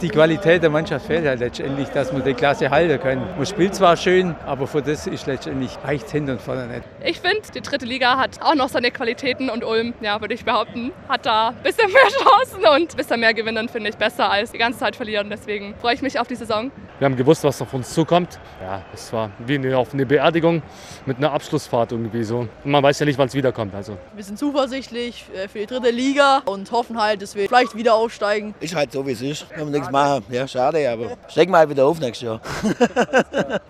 Die Qualität der Mannschaft fehlt halt letztendlich, dass wir die Klasse halten können. Man spielt zwar schön, aber für das ist letztendlich reicht es hinten und vorne nicht. Ich finde, die dritte Liga hat auch noch seine Qualitäten und Ulm, ja, würde ich behaupten, hat da ein bisschen mehr Chancen und ein bisschen mehr gewinnen, finde ich besser als die ganze Zeit verlieren. Deswegen freue ich mich auf die Saison. Wir haben gewusst, was auf uns zukommt. Ja, es war wie auf eine Beerdigung mit einer Abschlussfahrt irgendwie so. Und man weiß ja nicht, wann es wiederkommt. Also. Wir sind zuversichtlich für die dritte Liga und hoffen halt, dass wir vielleicht wieder aufsteigen. Ist halt so, wie es ist. Kann man nichts machen. Ja, schade, aber stecken wir halt wieder auf nächstes Jahr.